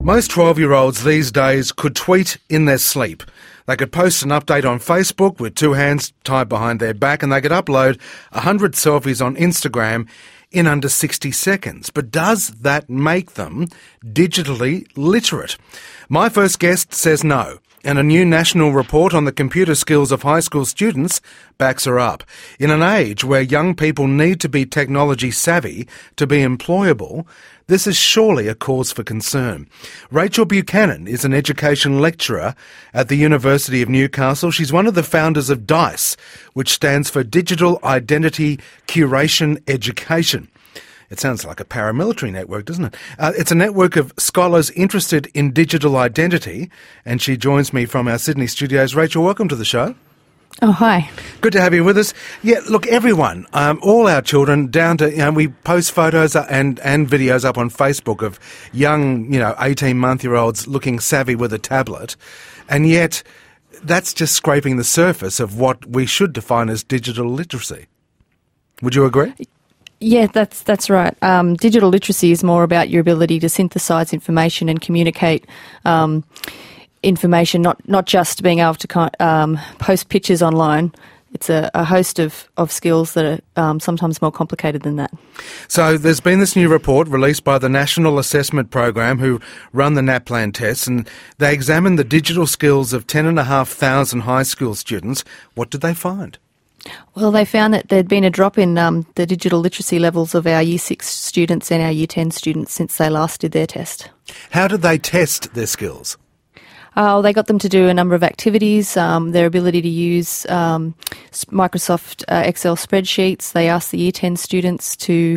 Most 12-year-olds these days could tweet in their sleep. They could post an update on Facebook with two hands tied behind their back, and they could upload 100 selfies on Instagram in under 60 seconds. But does that make them digitally literate? My first guest says no, and a new national report on the computer skills of high school students backs her up. In an age where young people need to be technology savvy to be employable, this is surely a cause for concern. Rachel Buchanan is an education lecturer at the University of Newcastle. She's one of the founders of DICE, which stands for Digital Identity Curation Education. It sounds like a paramilitary network, doesn't it? It's a network of scholars interested in digital identity, and she joins me from our Sydney studios. Rachel, welcome to the show. Oh, hi. Good to have you with us. Yeah, look, everyone, all our children, down to, we post photos and videos up on Facebook of young, 18-month-year-olds looking savvy with a tablet, and yet that's just scraping the surface of what we should define as digital literacy. Would you agree? Yeah, that's right. Digital literacy is more about your ability to synthesise information and communicate information, not just being able to post pictures online. It's a host of skills that are sometimes more complicated than that. So there's been this new report released by the National Assessment Program, who run the NAPLAN tests, and they examined the digital skills of 10,500 high school students. What did they find? Well, they found that there'd been a drop in the digital literacy levels of our Year 6 students and our Year 10 students since they last did their test. How did they test their skills? They got them to do a number of activities, their ability to use Microsoft Excel spreadsheets. They asked the Year 10 students to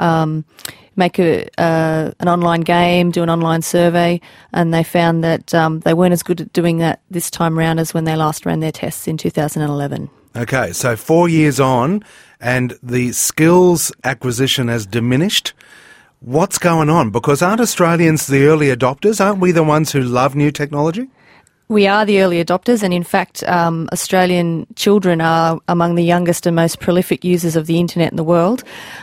make an online game, do an online survey, and they found that they weren't as good at doing that this time round as when they last ran their tests in 2011. Okay, so 4 years on and the skills acquisition has diminished. What's going on? Because aren't Australians the early adopters? Aren't we the ones who love new technology? We are the early adopters, and in fact, Australian children are among the youngest and most prolific users of the internet in the world.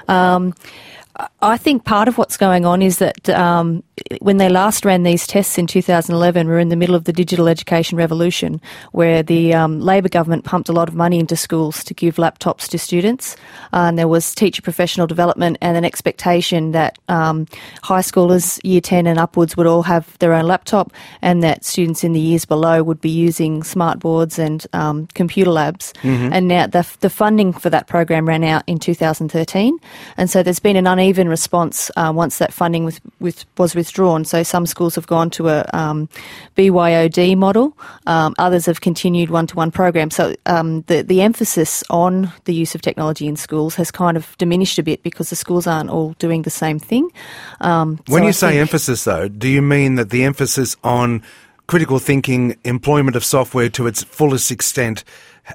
I think part of what's going on is that when they last ran these tests in 2011, we were in the middle of the digital education revolution, where the Labor government pumped a lot of money into schools to give laptops to students. And there was teacher professional development and an expectation that high schoolers, Year 10 and upwards, would all have their own laptop, and that students in the years below would be using smart boards and computer labs. Mm-hmm. And now the funding for that program ran out in 2013. And so there's been an uneven response once that funding was withdrawn. So some schools have gone to a BYOD model. Others have continued one-to-one programs. So the emphasis on the use of technology in schools has kind of diminished a bit because the schools aren't all doing the same thing. When you say emphasis, though, do you mean that the emphasis on critical thinking, employment of software to its fullest extent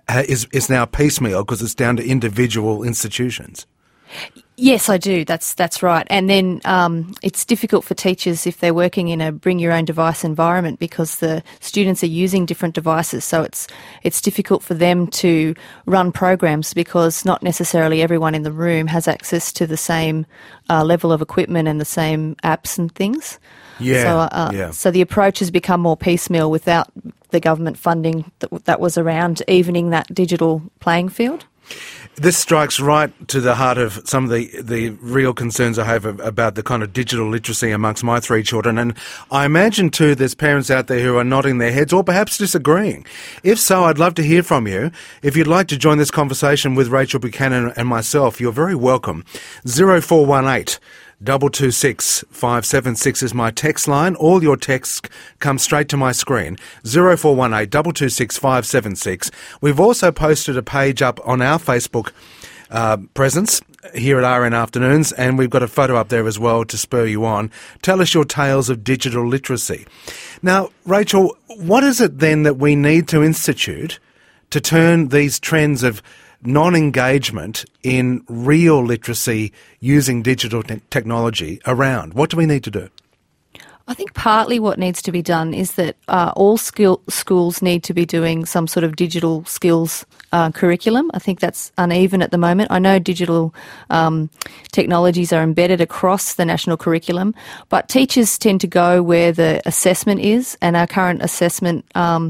is now piecemeal because it's down to individual institutions? Yes, I do. That's right. And then it's difficult for teachers if they're working in a bring-your-own-device environment because the students are using different devices. So it's difficult for them to run programs because not necessarily everyone in the room has access to the same level of equipment and the same apps and things. Yeah. So the approach has become more piecemeal without the government funding that was around evening that digital playing field. This strikes right to the heart of some of the real concerns I have about the kind of digital literacy amongst my three children. And I imagine, too, there's parents out there who are nodding their heads or perhaps disagreeing. If so, I'd love to hear from you. If you'd like to join this conversation with Rachel Buchanan and myself, you're very welcome. 0418 226 576 is my text line. All your texts come straight to my screen. 0418 226 576. We've also posted a page up on our Facebook presence here at RN Afternoons, and we've got a photo up there as well to spur you on. Tell us your tales of digital literacy. Now, Rachel, what is it then that we need to institute to turn these trends of non-engagement in real literacy using digital technology around? What do we need to do? I think partly what needs to be done is that all schools need to be doing some sort of digital skills curriculum. I think that's uneven at the moment. I know digital technologies are embedded across the national curriculum, but teachers tend to go where the assessment is, and our current assessment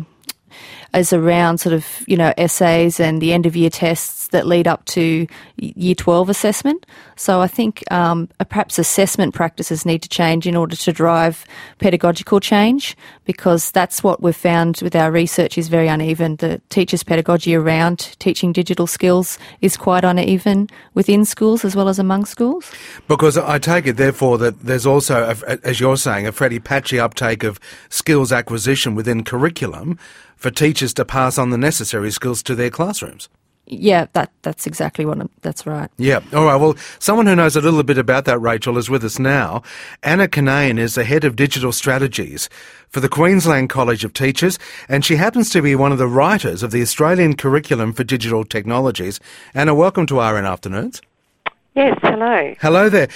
is around sort of, essays and the end-of-year tests that lead up to Year 12 assessment. So I think perhaps assessment practices need to change in order to drive pedagogical change, because that's what we've found with our research is very uneven. The teachers' pedagogy around teaching digital skills is quite uneven within schools as well as among schools. Because I take it, therefore, that there's also, as you're saying, a fairly patchy uptake of skills acquisition within curriculum for teachers to pass on the necessary skills to their classrooms. Yeah, that's exactly that's right. Yeah. All right. Well, someone who knows a little bit about that, Rachel, is with us now. Anna Kinane is the Head of Digital Strategies for the Queensland College of Teachers, and she happens to be one of the writers of the Australian Curriculum for Digital Technologies. Anna, welcome to RN Afternoons. Yes, hello. Hello there.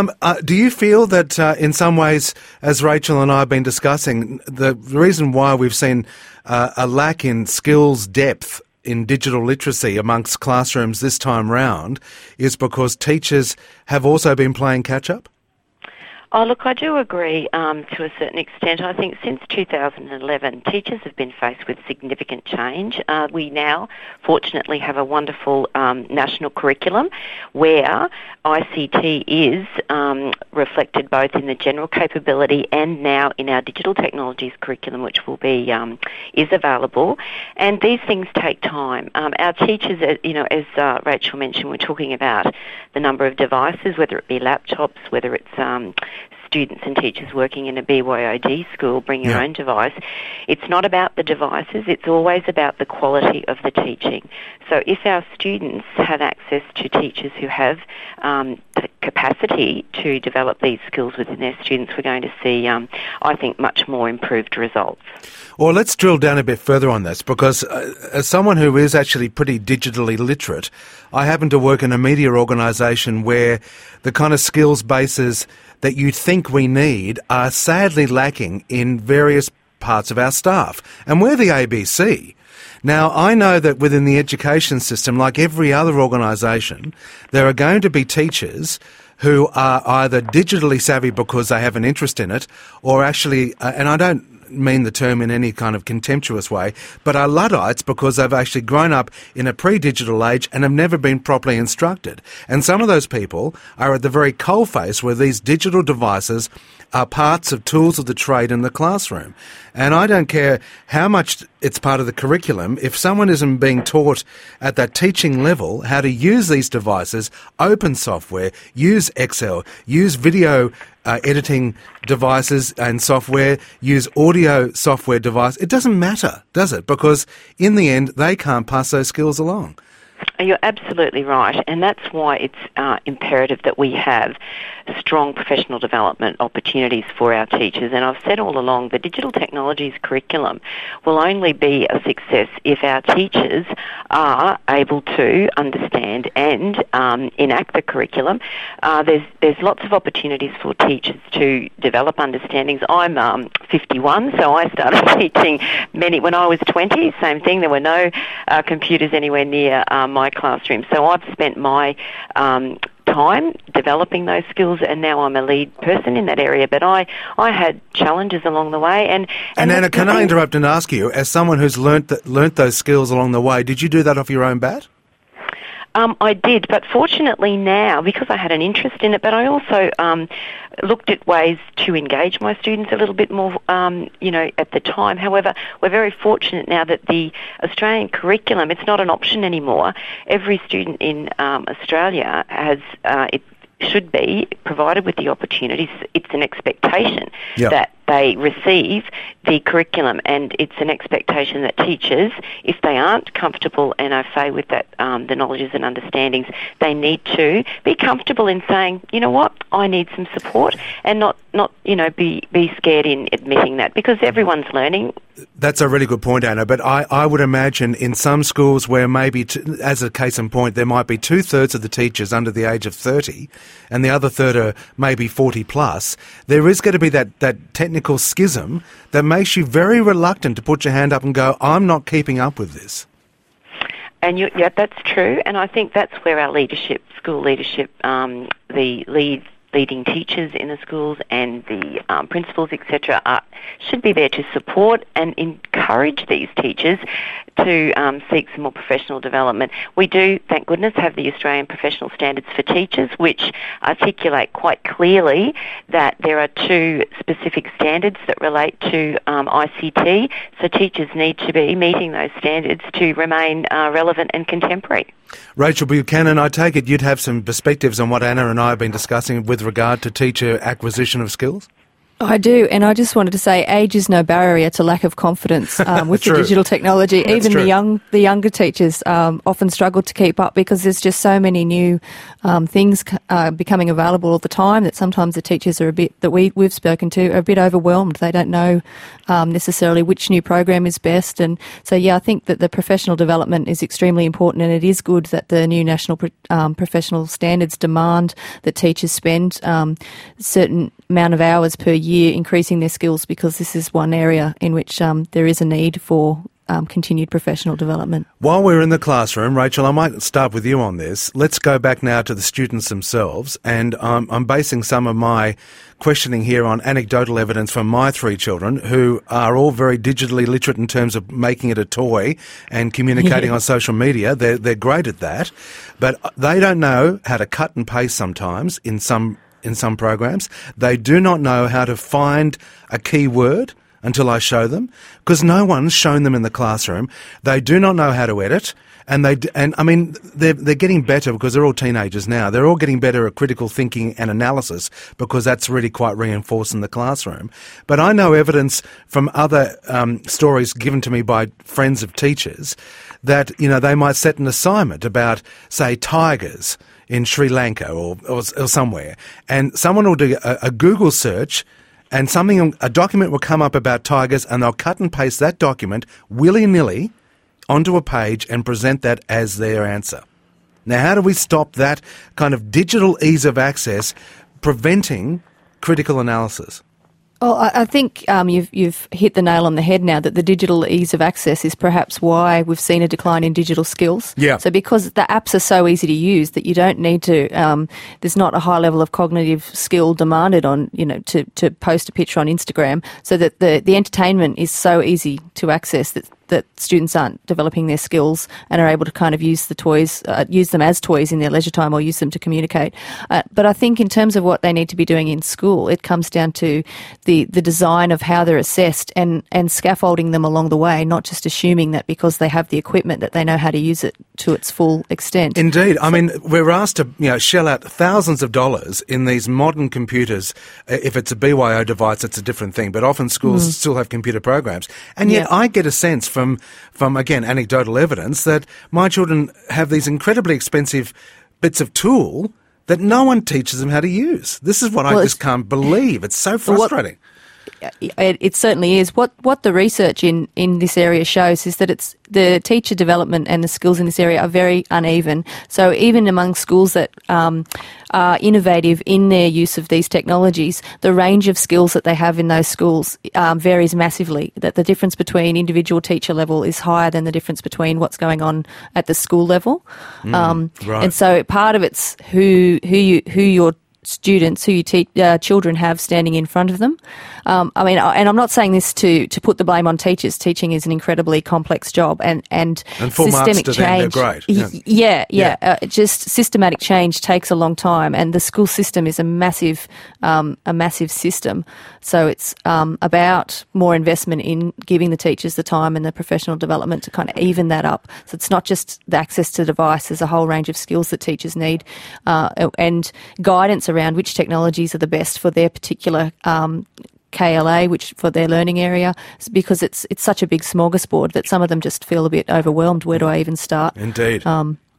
Do you feel that in some ways, as Rachel and I have been discussing, the reason why we've seen a lack in skills depth in digital literacy amongst classrooms this time round is because teachers have also been playing catch-up? Oh, look, I do agree to a certain extent. I think since 2011, teachers have been faced with significant change. We now, fortunately, have a wonderful national curriculum where ICT is reflected both in the general capability and now in our digital technologies curriculum, which will be is available. And these things take time. Our teachers, as Rachel mentioned, we're talking about the number of devices, whether it be laptops, whether it's students and teachers working in a BYOD school bring your own device. It's not about the devices, it's always about the quality of the teaching. So if our students have access to teachers who have the capacity to develop these skills within their students, we're going to see, I think, much more improved results. Well, let's drill down a bit further on this, because as someone who is actually pretty digitally literate, I happen to work in a media organisation where the kind of skills bases that you think we need are sadly lacking in various parts of our staff. And we're the ABC. Now, I know that within the education system, like every other organisation, there are going to be teachers who are either digitally savvy because they have an interest in it, or actually, and I don't mean the term in any kind of contemptuous way, but are Luddites because they've actually grown up in a pre-digital age and have never been properly instructed. And some of those people are at the very coalface where these digital devices are parts of tools of the trade in the classroom. And I don't care how much it's part of the curriculum, if someone isn't being taught at that teaching level how to use these devices, open software, use Excel, use video editing devices and software, use audio software device, it doesn't matter, does it? Because in the end, they can't pass those skills along. You're absolutely right, and that's why it's imperative that we have strong professional development opportunities for our teachers. And I've said all along, the digital technologies curriculum will only be a success if our teachers are able to understand and enact the curriculum. There's lots of opportunities for teachers to develop understandings. I'm 51, so I started teaching when I was 20. Same thing, there were no computers anywhere near my classroom. So I've spent my time developing those skills, and now I'm a lead person in that area. But I had challenges along the way. And Anna, can I interrupt and ask you, as someone who's learnt those skills along the way, did you do that off your own bat? I did, but fortunately now, because I had an interest in it, but I also looked at ways to engage my students a little bit more, at the time. However, we're very fortunate now that the Australian curriculum, it's not an option anymore. Every student in Australia has it should be provided with the opportunities. It's an expectation that they receive the curriculum, and it's an expectation that teachers, if they aren't comfortable and au fait with that, the knowledges and understandings, they need to be comfortable in saying, you know what, I need some support, and not be scared in admitting that, because everyone's learning. That's a really good point, Anna, but I would imagine in some schools where maybe, as a case in point, there might be 2/3 of the teachers under the age of 30 and the other third are maybe 40 plus, there is going to be that technical schism that makes you very reluctant to put your hand up and go, I'm not keeping up with this. And yeah, that's true, and I think that's where our leadership, school leadership, the leading teachers in the schools and the principals, etc., should be there to support and encourage these teachers to seek some more professional development. We do, thank goodness, have the Australian Professional Standards for Teachers, which articulate quite clearly that there are 2 specific standards that relate to ICT, so teachers need to be meeting those standards to remain relevant and contemporary. Rachel Buchanan, I take it you'd have some perspectives on what Anna and I have been discussing with regard to teacher acquisition of skills? I do, and I just wanted to say age is no barrier to lack of confidence with the digital technology. That's Even true. the younger teachers often struggle to keep up because there's just so many new things becoming available all the time that sometimes the teachers are we've spoken to are a bit overwhelmed. They don't know necessarily which new program is best, and so I think that the professional development is extremely important, and it is good that the new national professional standards demand that teachers spend certain amount of hours per year increasing their skills, because this is one area in which there is a need for continued professional development. While we're in the classroom, Rachel, I might start with you on this. Let's go back now to the students themselves, and I'm basing some of my questioning here on anecdotal evidence from my 3 children, who are all very digitally literate in terms of making it a toy and communicating on social media. They're great at that, but they don't know how to cut and paste sometimes in some programs. They do not know how to find a key word until I show them, because no one's shown them in the classroom. They do not know how to edit, and I mean they're getting better because they're all teenagers now. They're all getting better at critical thinking and analysis because that's really quite reinforced in the classroom. But I know evidence from other stories given to me by friends of teachers that they might set an assignment about, say, tigers in Sri Lanka or somewhere, and someone will do a Google search, and a document will come up about tigers, and they'll cut and paste that document willy-nilly onto a page and present that as their answer. Now, how do we stop that kind of digital ease of access preventing critical analysis? Well, I think you've hit the nail on the head now, that the digital ease of access is perhaps why we've seen a decline in digital skills. Yeah. So because the apps are so easy to use that you don't need to, there's not a high level of cognitive skill demanded on, to post a picture on Instagram, so that the entertainment is so easy to access that students aren't developing their skills and are able to kind of use the toys, use them as toys in their leisure time, or use them to communicate. But I think in terms of what they need to be doing in school, it comes down to the design of how they're assessed and scaffolding them along the way, not just assuming that because they have the equipment that they know how to use it to its full extent. Indeed. I mean, we're asked to shell out thousands of dollars in these modern computers. If it's a BYO device, it's a different thing, but often schools still have computer programs. And yet I get a sense from again, anecdotal evidence that my children have these incredibly expensive bits of tool that no one teaches them how to use. This is what I just can't believe. It's so frustrating. It certainly is. What the research in this area shows is that it's the teacher development and the skills in this area are very uneven. So even among schools that are innovative in their use of these technologies, the range of skills that they have in those schools varies massively. That the difference between individual teacher level is higher than the difference between what's going on at the school level. Right. And so part of it's who your students, who your children have standing in front of them. And I'm not saying this to put the blame on teachers. Teaching is an incredibly complex job, and full marks systemic to change. them, they're great. Just systematic change takes a long time, and the school system is a massive system. So it's about more investment in giving the teachers the time and the professional development to kind of even that up. So it's not just the access to the device. There's a whole range of skills that teachers need, and guidance around which technologies are the best for their particular KLA, which for their learning area, because it's such a big smorgasbord that some of them just feel a bit overwhelmed. Where do I even start? Indeed.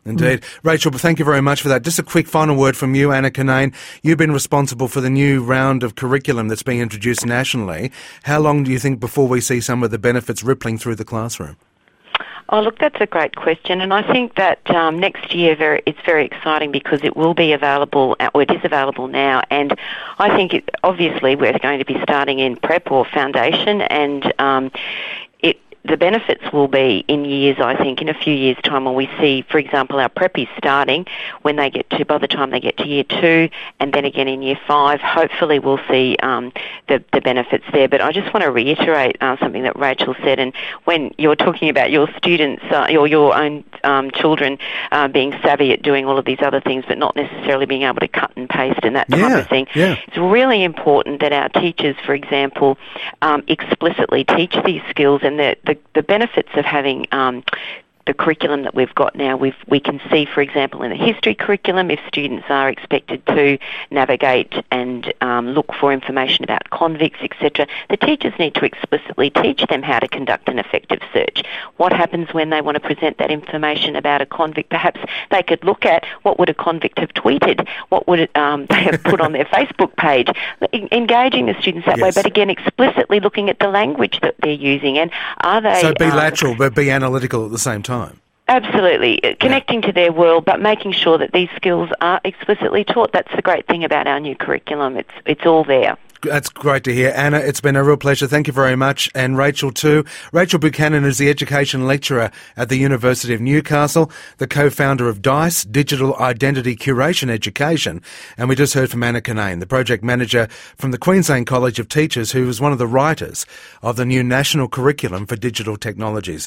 Indeed. Rachel, thank you very much for that. Just a quick final word from you, Anna Kinane. You've been responsible for the new round of curriculum that's being introduced nationally. How long do you think before we see some of the benefits rippling through the classroom? Oh, look, that's a great question, and I think that next year it's very exciting because it will be available, or it is available now, and I think obviously we're going to be starting in prep or foundation, and the benefits will be in years, I think, in a few years' time when we see, for example, our preppies starting by the time they get to year 2 and then again in year 5, hopefully we'll see the benefits there. But I just want to reiterate something that Rachel said, and when you're talking about your students or your own children being savvy at doing all of these other things but not necessarily being able to cut and paste and that type of thing, it's really important that our teachers, for example, explicitly teach these skills, and the benefits of having the curriculum that we've got now, we can see, for example, in the history curriculum, if students are expected to navigate and look for information about convicts, etc., the teachers need to explicitly teach them how to conduct an effective search. What happens when they want to present that information about a convict? Perhaps they could look at what would a convict have tweeted, what would they have put on their Facebook page, engaging the students that way, but again, explicitly looking at the language that they're using, and are they... So be lateral, but be analytical at the same time. Absolutely. Connecting to their world, but making sure that these skills are explicitly taught. That's the great thing about our new curriculum. It's all there. That's great to hear. Anna, it's been a real pleasure. Thank you very much. And Rachel too. Rachel Buchanan is the Education Lecturer at the University of Newcastle, the co-founder of DICE, Digital Identity Curation Education. And we just heard from Anna Kinane, the Project Manager from the Queensland College of Teachers, who was one of the writers of the new National Curriculum for Digital Technologies.